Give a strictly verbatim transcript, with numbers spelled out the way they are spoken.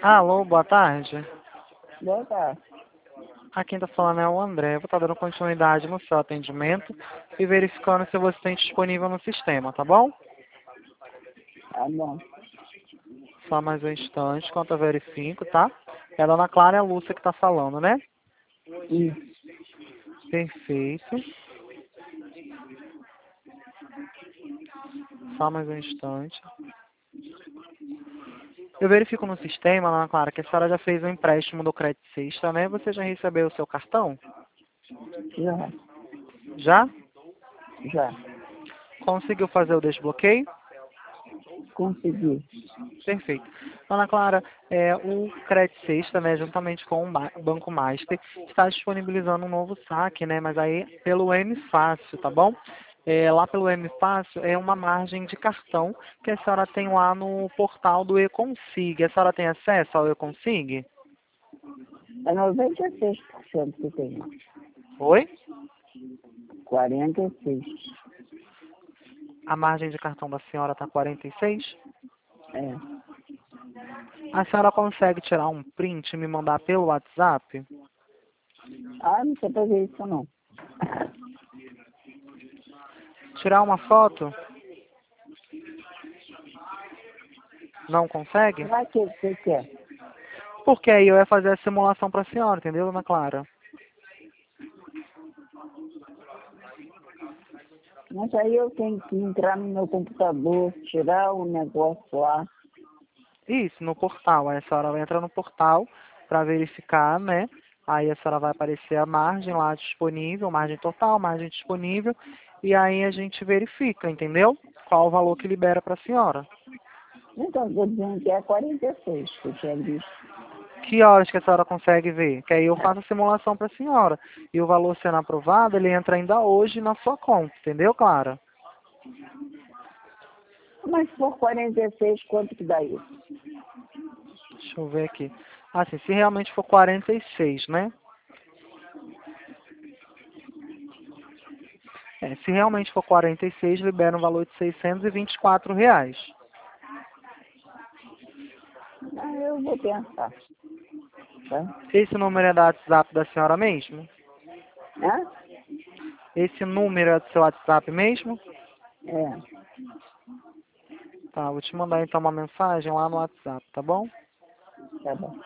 Alô, boa tarde. Boa tarde. Aqui quem tá falando é o André. Vou estar dando continuidade no seu atendimento e verificando se você tem disponível no sistema, tá bom? Tá bom. Só mais um instante, enquanto eu verifico, tá? É a dona Clara e a Lúcia que tá falando, né? Isso. Perfeito. Só mais um instante. Eu verifico no sistema, dona Clara, que a senhora já fez um empréstimo do Crédito Sexta, né? Você já recebeu o seu cartão? Já. Já? Já. Conseguiu fazer o desbloqueio? Consegui. Perfeito. Dona Clara, é, o Crédito Sexta, né, juntamente com o Ba- o Banco Master, está disponibilizando um novo saque, né, mas aí pelo M Fácil, tá bom? É, lá pelo M Fácil é uma margem de cartão que a senhora tem lá no portal do eConsig. A senhora tem acesso ao eConsig? É noventa e seis por cento que tem. Oi? quarenta e seis. A margem de cartão da senhora está quarenta e seis? É. A senhora consegue tirar um print e me mandar pelo WhatsApp? Ah, não sei fazer isso não. Tirar uma foto? Não consegue? Pra que você quer? Porque aí eu ia fazer a simulação para a senhora, entendeu, dona Clara? Mas aí eu tenho que entrar no meu computador, tirar o negócio lá. Isso, no portal. Aí a senhora entra no portal para verificar, né? Aí a senhora vai aparecer a margem lá disponível, margem total, margem disponível. E aí a gente verifica, entendeu? Qual o valor que libera para a senhora. Então, estou dizendo que é quarenta e seis que eu tinha visto. Que horas que a senhora consegue ver? Que aí eu faço a simulação para a senhora. E o valor sendo aprovado, ele entra ainda hoje na sua conta, entendeu, Clara? Mas por quarenta e seis, quanto que dá isso? Deixa eu ver aqui. Assim, se realmente for quarenta e seis, né? É, se realmente for quarenta e seis, libera um valor de seiscentos e vinte e quatro reais. Ah, eu vou pensar. Tá? Esse número é da WhatsApp da senhora mesmo? Hã? Esse número é do seu WhatsApp mesmo? É. Tá, vou te mandar então uma mensagem lá no WhatsApp, tá bom? Tá bom.